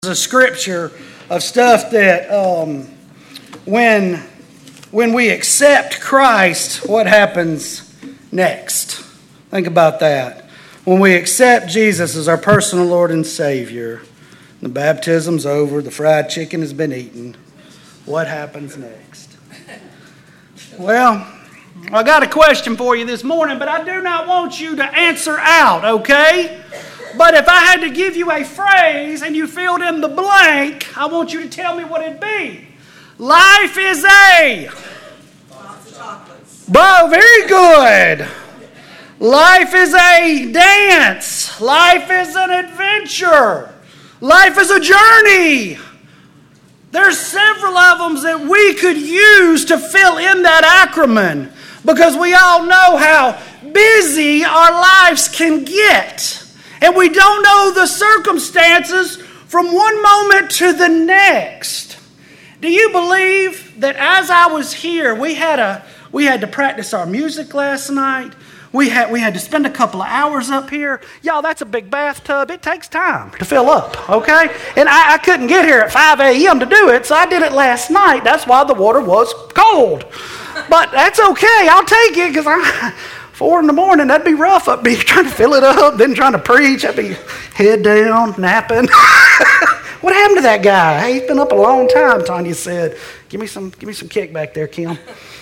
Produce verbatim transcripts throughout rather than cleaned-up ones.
A scripture of stuff that um, when when we accept Christ, what happens next? Think about that. When we accept Jesus as our personal Lord and Savior, the baptism's over, the fried chicken has been eaten. What happens next? Well, I got a question for you this morning, but I do not want you to answer out, okay? But if I had to give you a phrase and you filled in the blank, I want you to tell me what it'd be. Life is a... Lots of chocolates. Bro, very good. Life is a dance. Life is an adventure. Life is a journey. There's several of them that we could use to fill in that acronym because we all know how busy our lives can get. And we don't know the circumstances from one moment to the next. Do you believe that as I was here, we had a we had to practice our music last night? We had we had to spend a couple of hours up here. Y'all, that's a big bathtub. It takes time to fill up, okay? And I, I couldn't get here at five a.m. to do it, so I did it last night. That's why the water was cold. But that's okay. I'll take it because I... Four in the morning, that'd be rough. I'd be trying to fill it up, then trying to preach. I'd be head down, napping. What happened to that guy? Hey, he's been up a long time, Tanya said. Give me some, give me some kick back there, Kim.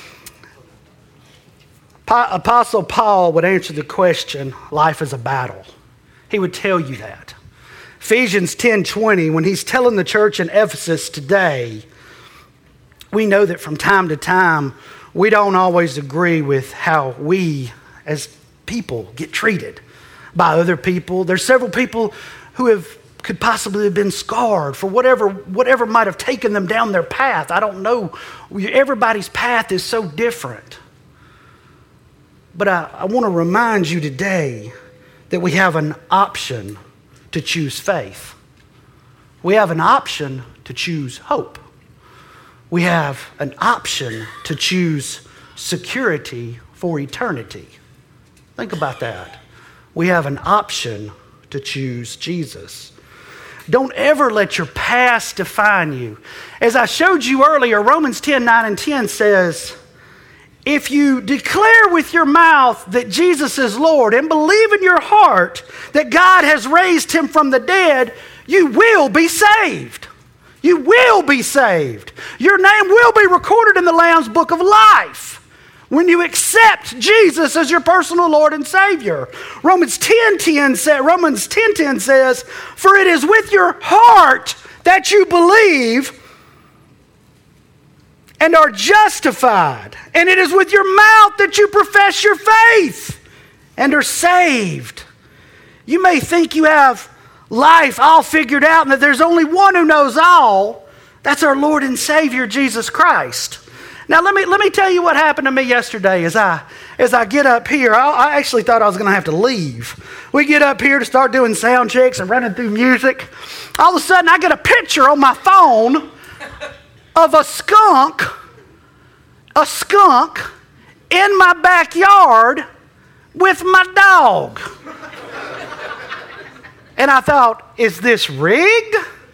Apostle Paul would answer the question, life is a battle. He would tell you that. Ephesians ten twenty, when he's telling the church in Ephesus today, we know that from time to time, we don't always agree with how we as people get treated by other people. There's several people who have could possibly have been scarred for whatever whatever might have taken them down their path. I don't know. Everybody's path is so different. But I, I want to remind you today that we have an option to choose faith. We have an option to choose hope. We have an option to choose security for eternity. Think about that. We have an option to choose Jesus. Don't ever let your past define you. As I showed you earlier, Romans ten, nine and ten says, if you declare with your mouth that Jesus is Lord and believe in your heart that God has raised him from the dead, you will be saved. You will be saved. Your name will be recorded in the Lamb's Book of Life when you accept Jesus as your personal Lord and Savior. Romans ten ten says, Romans ten ten says, for it is with your heart that you believe and are justified, and it is with your mouth that you profess your faith and are saved. You may think you have life all figured out and that there's only one who knows all. That's our Lord and Savior, Jesus Christ. Now let me let me tell you what happened to me yesterday as I as I get up here. I, I actually thought I was going to have to leave. We get up here to start doing sound checks and running through music. All of a sudden I get a picture on my phone of a skunk, a skunk in my backyard with my dog. And I thought, is this rigged?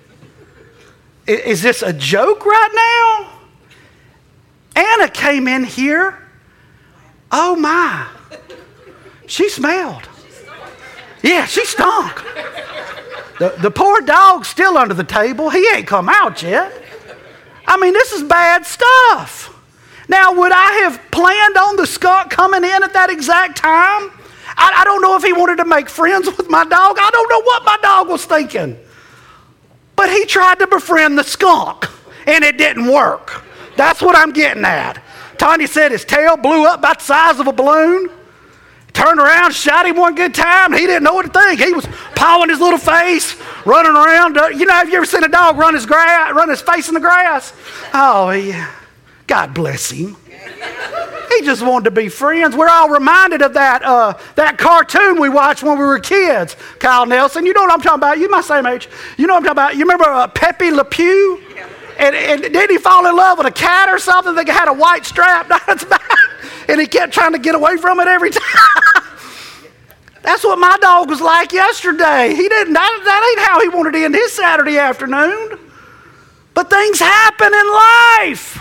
Is this a joke right now? Anna came in here. Oh my. She smelled. Yeah, she stunk. The, the poor dog's still under the table. He ain't come out yet. I mean, this is bad stuff. Now, would I have planned on the skunk coming in at that exact time? I, I don't know if he wanted to make friends with my dog. I don't know what my dog was thinking. But he tried to befriend the skunk, and it didn't work. That's what I'm getting at. Tanya said his tail blew up about the size of a balloon. Turned around, shot him one good time. He didn't know what to think. He was pawing his little face, running around. You know, have you ever seen a dog run his grass, run his face in the grass? Oh, yeah. God bless him. He just wanted to be friends. We're all reminded of that uh, that cartoon we watched when we were kids. Kyle Nelson, you know what I'm talking about. You my same age. You know what I'm talking about. You remember uh, Pepe Le Pew? And, and didn't he fall in love with a cat or something that had a white strap down its back? And he kept trying to get away from it every time. That's what my dog was like yesterday. He didn't, that, that ain't how he wanted to end his Saturday afternoon. But things happen in life.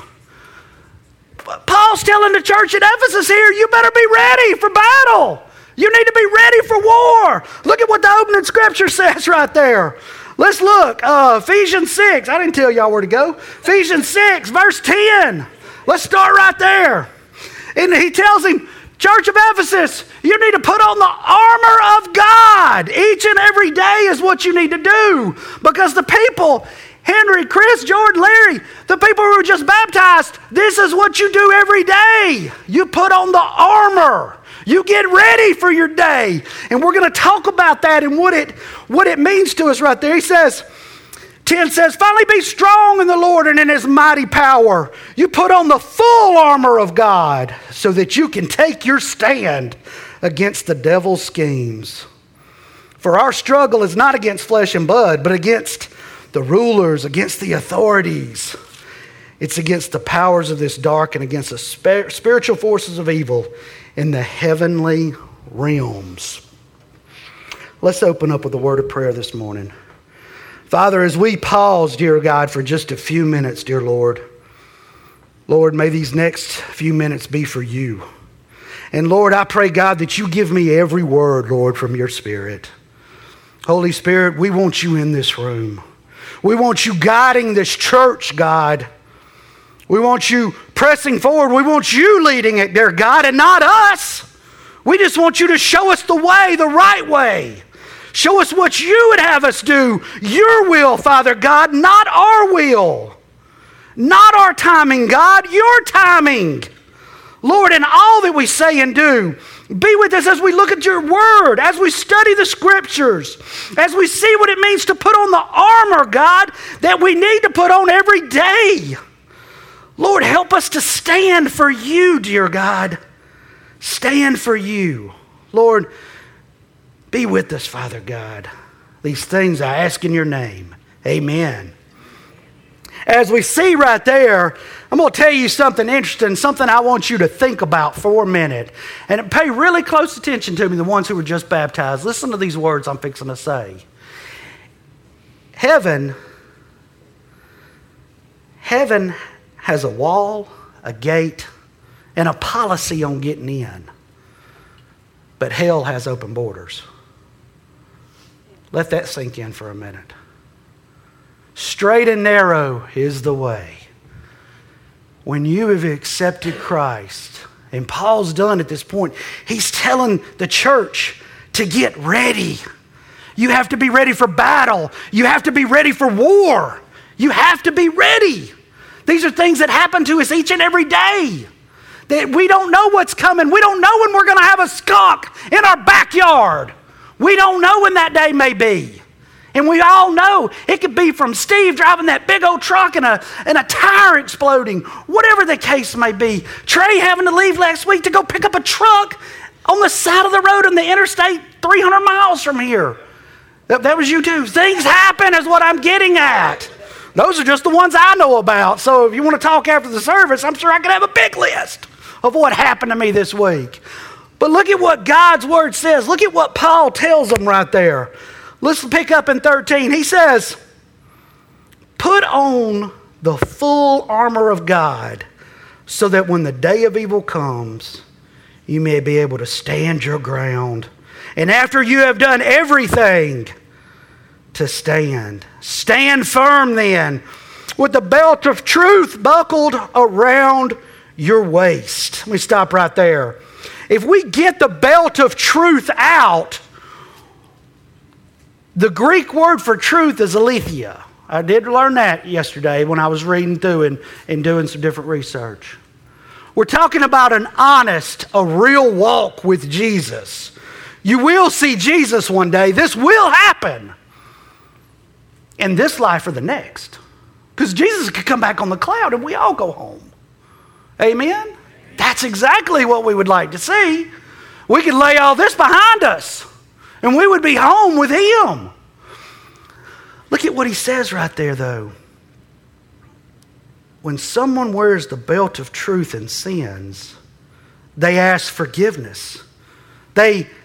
Paul's telling the church at Ephesus here, you better be ready for battle. You need to be ready for war. Look at what the opening scripture says right there. Let's look. Uh, Ephesians six. I didn't tell y'all where to go. Ephesians six, verse ten. Let's start right there. And he tells him, Church of Ephesus, you need to put on the armor of God. Each and every day is what you need to do. Because the people, Henry, Chris, Jordan, Larry, the people who were just baptized, this is what you do every day. You put on the armor. You get ready for your day. And we're going to talk about that and what it, what it means to us right there. He says, ten says, finally be strong in the Lord and in his mighty power. You put on the full armor of God so that you can take your stand against the devil's schemes. For our struggle is not against flesh and blood, but against the rulers, against the authorities. It's against the powers of this dark and against the spiritual forces of evil in the heavenly realms. Let's open up with a word of prayer this morning. Father, as we pause, dear God, for just a few minutes, dear Lord, Lord, may these next few minutes be for you. And Lord, I pray, God, that you give me every word, Lord, from your Spirit. Holy Spirit, we want you in this room. We want you guiding this church, God. We want you pressing forward. We want you leading it, dear God, and not us. We just want you to show us the way, the right way. Show us what you would have us do. Your will, Father God, not our will. Not our timing, God, your timing. Lord, in all that we say and do, be with us as we look at your word, as we study the scriptures, as we see what it means to put on the armor, God, that we need to put on every day. Lord, help us to stand for you, dear God. Stand for you. Lord, be with us, Father God. These things I ask in your name. Amen. As we see right there, I'm going to tell you something interesting, something I want you to think about for a minute. And pay really close attention to me, the ones who were just baptized. Listen to these words I'm fixing to say. Heaven, heaven has a wall, a gate, and a policy on getting in. But hell has open borders. Let that sink in for a minute. Straight and narrow is the way. When you have accepted Christ, and Paul's done at this point, he's telling the church to get ready. You have to be ready for battle. You have to be ready for war. You have to be ready. These are things that happen to us each and every day. That we don't know what's coming. We don't know when we're going to have a skunk in our backyard. We don't know when that day may be. And we all know it could be from Steve driving that big old truck and a, and a tire exploding. Whatever the case may be. Trey having to leave last week to go pick up a truck on the side of the road on the interstate three hundred miles from here. That, that was you too. Things happen is what I'm getting at. Those are just the ones I know about. So if you want to talk after the service, I'm sure I could have a big list of what happened to me this week. But look at what God's word says. Look at what Paul tells them right there. Let's pick up in thirteen. He says, put on the full armor of God so that when the day of evil comes, you may be able to stand your ground. And after you have done everything, to stand. Stand firm then, with the belt of truth buckled around your waist. Let me stop right there. If we get the belt of truth out, the Greek word for truth is aletheia. I did learn that yesterday when I was reading through and, and doing some different research. We're talking about an honest, a real walk with Jesus. You will see Jesus one day. This will happen. In this life or the next. Because Jesus could come back on the cloud and we all go home. Amen? That's exactly what we would like to see. We could lay all this behind us and we would be home with him. Look at what he says right there though. When someone wears the belt of truth and sins, they ask forgiveness. They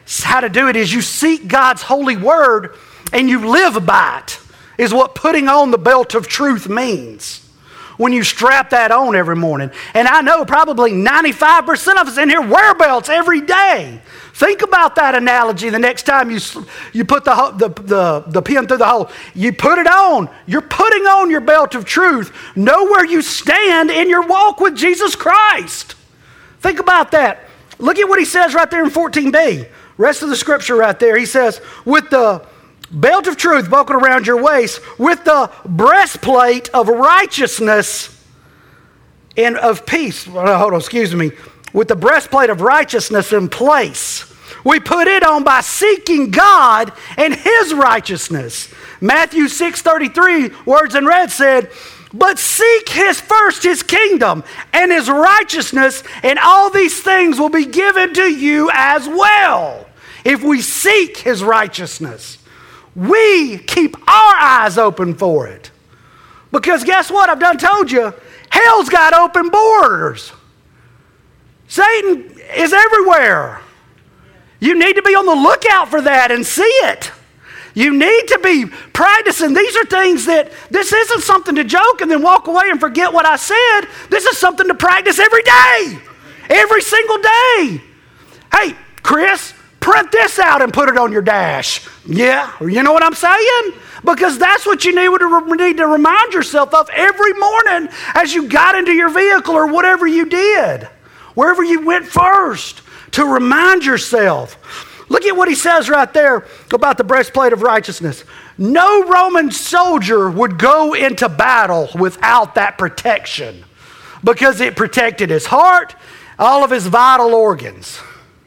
how to do it is you seek God's holy word and you live by it, is what putting on the belt of truth means. When you strap that on every morning. And I know probably ninety-five percent of us in here wear belts every day. Think about that analogy the next time you you put the, the, the, the pin through the hole. You put it on. You're putting on your belt of truth. Know where you stand in your walk with Jesus Christ. Think about that. Look at what he says right there in fourteen b. Rest of the scripture right there. He says, with the belt of truth buckled around your waist, with the breastplate of righteousness and of peace. Oh, hold on, excuse me. With the breastplate of righteousness in place. We put it on by seeking God and His righteousness. Matthew six thirty-three, words in red said, but seek His first, His kingdom and His righteousness, and all these things will be given to you as well. If we seek His righteousness, we keep our eyes open for it. Because guess what? I've done told you, hell's got open borders. Satan is everywhere. You need to be on the lookout for that and see it. You need to be practicing. These are things that, this isn't something to joke and then walk away and forget what I said. This is something to practice every day. Every single day. Hey, Chris, print this out and put it on your dash. Yeah, you know what I'm saying? Because that's what you need to, need to remind yourself of every morning as you got into your vehicle or whatever you did. Wherever you went first, to remind yourself. Look at what he says right there about the breastplate of righteousness. No Roman soldier would go into battle without that protection because it protected his heart, all of his vital organs.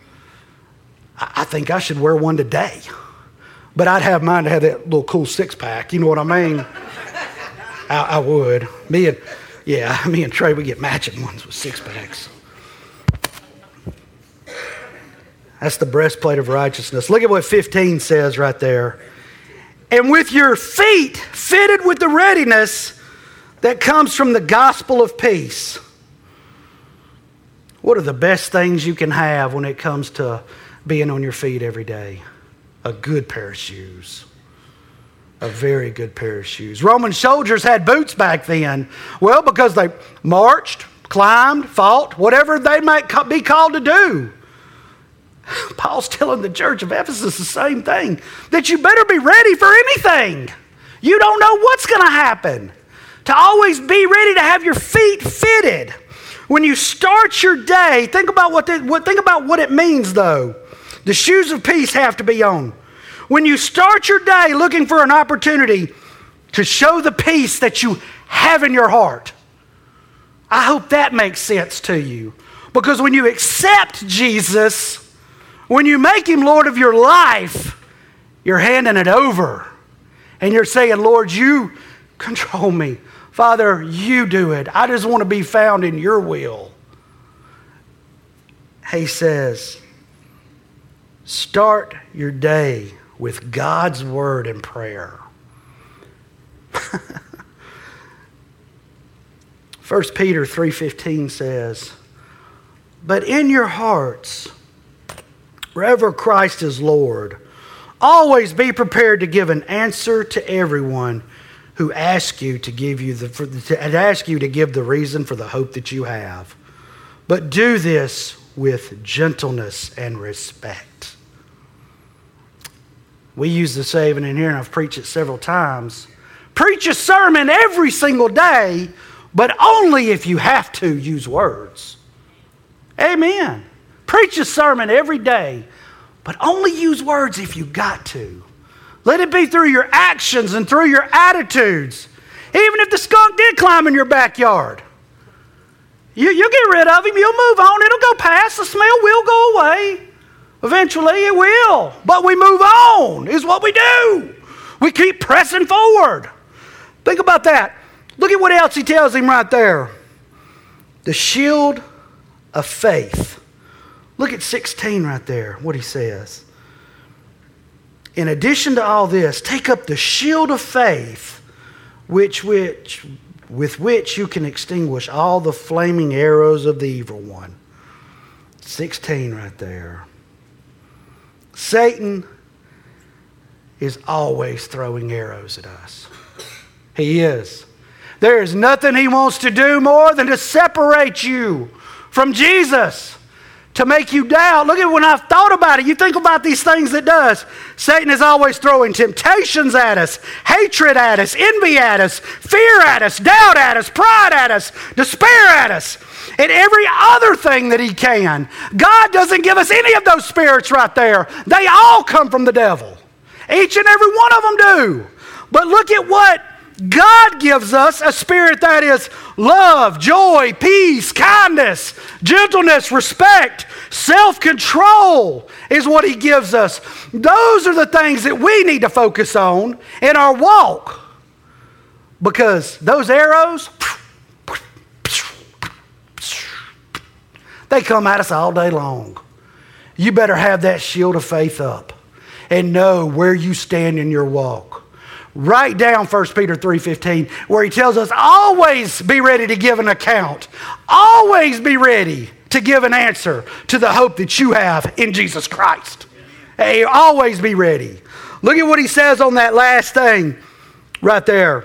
I think I should wear one today, but I'd have mine to have that little cool six pack. You know what I mean? I, I would. Me and, yeah, me and Trey, we get matching ones with six packs. That's the breastplate of righteousness. Look at what fifteen says right there. And with your feet fitted with the readiness that comes from the gospel of peace. What are the best things you can have when it comes to being on your feet every day? A good pair of shoes. A very good pair of shoes. Roman soldiers had boots back then. Well, because they marched, climbed, fought, whatever they might be called to do. Paul's telling the church of Ephesus the same thing, that you better be ready for anything. You don't know what's going to happen. To always be ready to have your feet fitted. When you start your day, think about what, the, what, think about what it means though. The shoes of peace have to be on. When you start your day looking for an opportunity to show the peace that you have in your heart, I hope that makes sense to you. Because when you accept Jesus, when you make Him Lord of your life, you're handing it over. And you're saying, Lord, you control me. Father, you do it. I just want to be found in your will. He says, start your day with God's word and prayer. First Peter three fifteen says, but in your hearts, wherever Christ is Lord, always be prepared to give an answer to everyone who asks you to give you the for, to ask you to give the reason for the hope that you have. But do this with gentleness and respect. We use the saying in here, and I've preached it several times. Preach a sermon every single day, but only if you have to use words. Amen. Preach a sermon every day, but only use words if you got to. Let it be through your actions and through your attitudes. Even if the skunk did climb in your backyard. You, you'll get rid of him. You'll move on. It'll go past. The smell will go away. Eventually it will. But we move on is what we do. We keep pressing forward. Think about that. Look at what else he tells him right there. The shield of faith. Look at sixteen right there, what he says. In addition to all this, take up the shield of faith, which, which, with which you can extinguish all the flaming arrows of the evil one. sixteen right there. Satan is always throwing arrows at us. He is. There is nothing he wants to do more than to separate you from Jesus, to make you doubt. Look at when I've thought about it. You think about these things it does. Satan is always throwing temptations at us, hatred at us, envy at us, fear at us, doubt at us, pride at us, despair at us, and every other thing that he can. God doesn't give us any of those spirits right there. They all come from the devil. Each and every one of them do. But look at what God gives us, a spirit that is love, joy, peace, kindness, gentleness, respect, self-control is what he gives us. Those are the things that we need to focus on in our walk. Because those arrows, they come at us all day long. You better have that shield of faith up and know where you stand in your walk. Write down First Peter three fifteen, where he tells us always be ready to give an account. Always be ready to give an answer to the hope that you have in Jesus Christ. Hey, always be ready. Look at what he says on that last thing right there.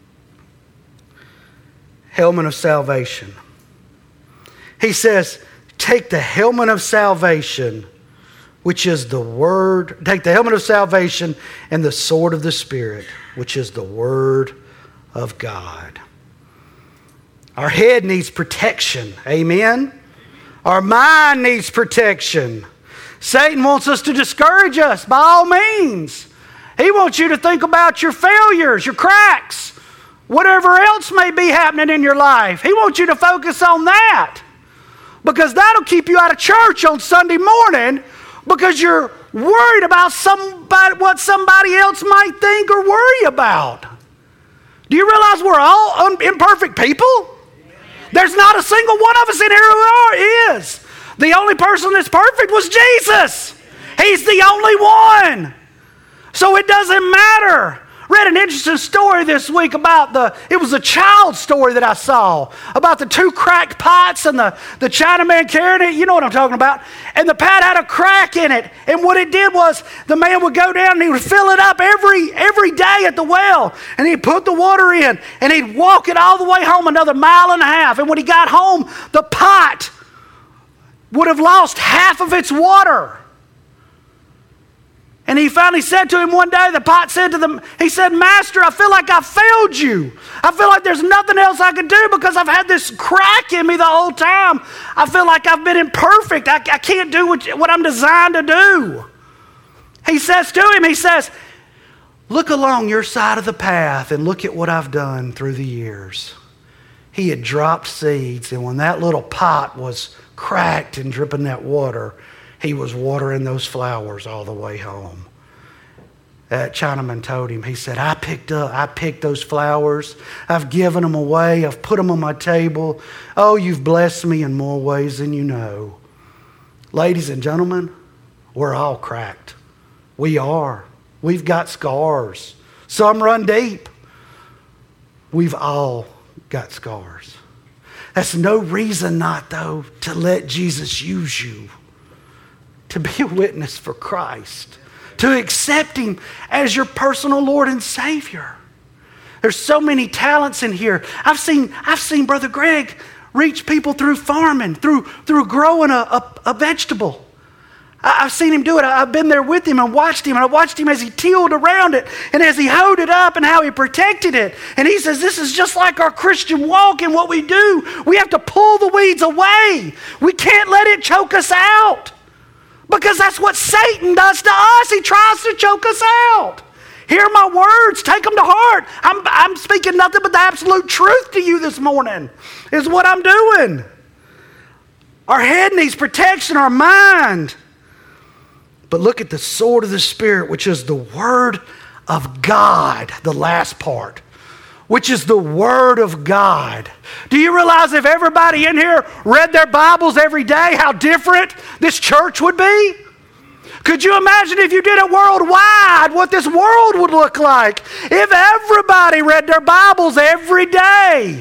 Helmet of salvation. He says, take the helmet of salvation, which is the word. Take the helmet of salvation and the sword of the Spirit, which is the word of God. Our head needs protection. Amen? Our mind needs protection. Satan wants us to discourage us by all means. He wants you to think about your failures, your cracks, whatever else may be happening in your life. He wants you to focus on that, because that'll keep you out of church on Sunday morning, because you're worried about somebody, what somebody else might think or worry about. Do you realize we're all un- imperfect people? There's not a single one of us in here who are, is. The only person that's perfect was Jesus. He's the only one. So it doesn't matter. Read an interesting story this week about the, it was a child story that I saw, about the two cracked pots and the, the Chinaman carrying it. You know what I'm talking about. And the pot had a crack in it. And what it did was the man would go down and he would fill it up every, every day at the well. And he'd put the water in and he'd walk it all the way home, another mile and a half. And when he got home, the pot would have lost half of its water. And he finally said to him one day, the pot said to them, he said, Master, I feel like I failed you. I feel like there's nothing else I can do because I've had this crack in me the whole time. I feel like I've been imperfect. I, I can't do what, what I'm designed to do. He says to him, he says, look along your side of the path and look at what I've done through the years. He had dropped seeds, and when that little pot was cracked and dripping that water, he was watering those flowers all the way home. That Chinaman told him, he said, I picked up, I picked those flowers. I've given them away. I've put them on my table. Oh, you've blessed me in more ways than you know. Ladies and gentlemen, we're all cracked. We are. We've got scars. Some run deep. We've all got scars. That's no reason not, though, to let Jesus use you, to be a witness for Christ, to accept Him as your personal Lord and Savior. There's so many talents in here. I've seen, I've seen Brother Greg reach people through farming, through, through growing a, a, a vegetable. I, I've seen him do it. I, I've been there with him and watched him. And I watched him as he tilled around it and as he hoed it up and how he protected it. And he says, this is just like our Christian walk and what we do. We have to pull the weeds away. We can't let it choke us out. Because that's what Satan does to us. He tries to choke us out. Hear my words. Take them to heart. I'm, I'm speaking nothing but the absolute truth to you this morning, is what I'm doing. Our head needs protection, our mind. But look at the sword of the Spirit, which is the Word of God, the last part, which is the Word of God. Do you realize if everybody in here read their Bibles every day, how different this church would be? Could you imagine if you did it worldwide, what this world would look like if everybody read their Bibles every day?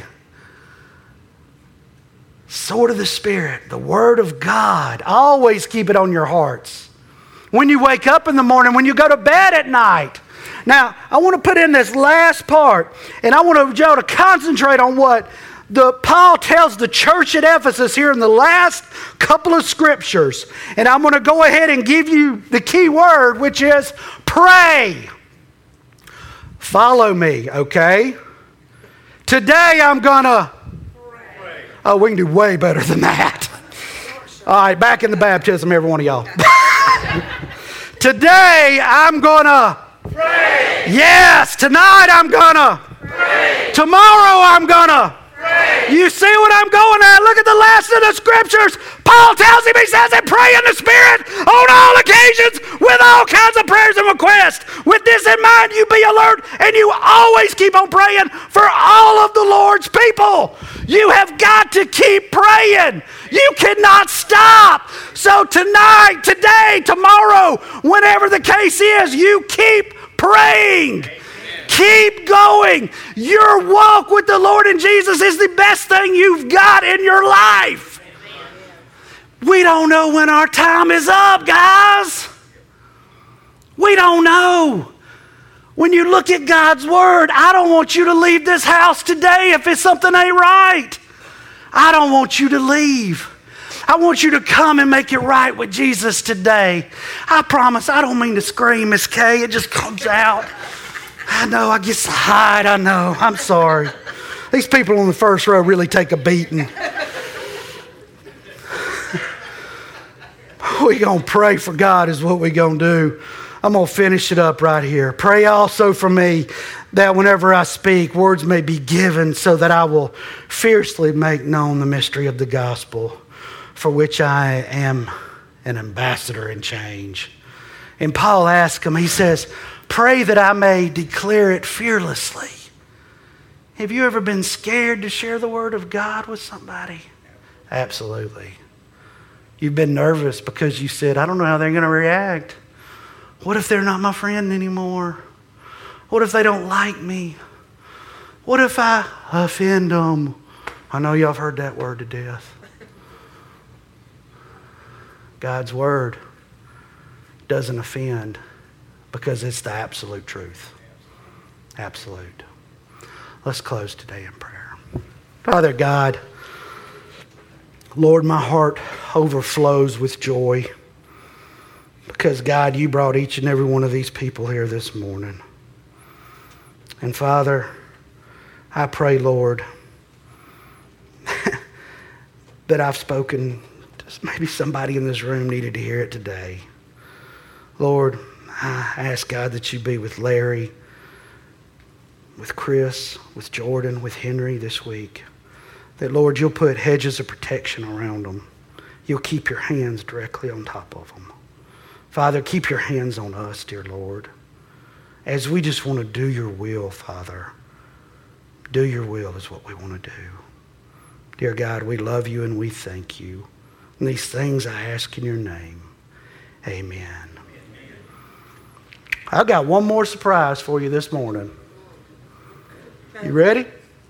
Sword of the Spirit, the Word of God. Always keep it on your hearts. when you wake up in the morning, when you go to bed at night. Now, I want to put in this last part, and I want y'all to concentrate on what the Paul tells the church at Ephesus here in the last couple of scriptures. And I'm going to go ahead and give you the key word, which is pray. Follow me, okay? Today I'm going to pray. Oh, we can do way better than that. All right, back in the baptism, every one of y'all. Today I'm going to pray. Yes, tonight I'm going to pray. Tomorrow I'm going to pray. You see what I'm going at? Look at the last of the scriptures. Paul tells him, he says, and pray in the Spirit on all occasions with all kinds of prayers and requests. With this in mind, you be alert and you always keep on praying for all of the Lord's people. You have got to keep praying. You cannot stop. So tonight, today, tomorrow, whenever the case is, you keep praying. Keep going. Your walk with the Lord and Jesus is the best thing you've got in your life. We don't know when our time is up, guys. We don't know. When you look at God's Word, I don't want you to leave this house today if it's something ain't right. I don't want you to leave. I want you to come and make it right with Jesus today. I promise, I don't mean to scream, Miss Kay. It just comes out. I know, I get to hide, I know. I'm sorry. These people on the first row really take a beating. We're going to pray for God is what we're going to do. I'm going to finish it up right here. Pray also for me that whenever I speak, words may be given so that I will fiercely make known the mystery of the gospel, for which I am an ambassador in change. And Paul asks him, he says, pray that I may declare it fearlessly. Have you ever been scared to share the word of God with somebody? Absolutely. You've been nervous because you said, I don't know how they're going to react. What if they're not my friend anymore? What if they don't like me? What if I offend them? I know y'all have heard that word to death. God's word doesn't offend because it's the absolute truth. Absolute. Let's close today in prayer. Father God, Lord, my heart overflows with joy because, God, you brought each and every one of these people here this morning. And, Father, I pray, Lord, that I've spoken to maybe somebody in this room needed to hear it today. Lord, I ask, God, that you be with Larry, with Chris, with Jordan, with Henry this week. That, Lord, you'll put hedges of protection around them. You'll keep your hands directly on top of them. Father, keep your hands on us, dear Lord, as we just want to do your will, Father. Do your will is what we want to do. Dear God, we love you and we thank you. And these things I ask in your name. Amen. I've got one more surprise for you this morning. You ready?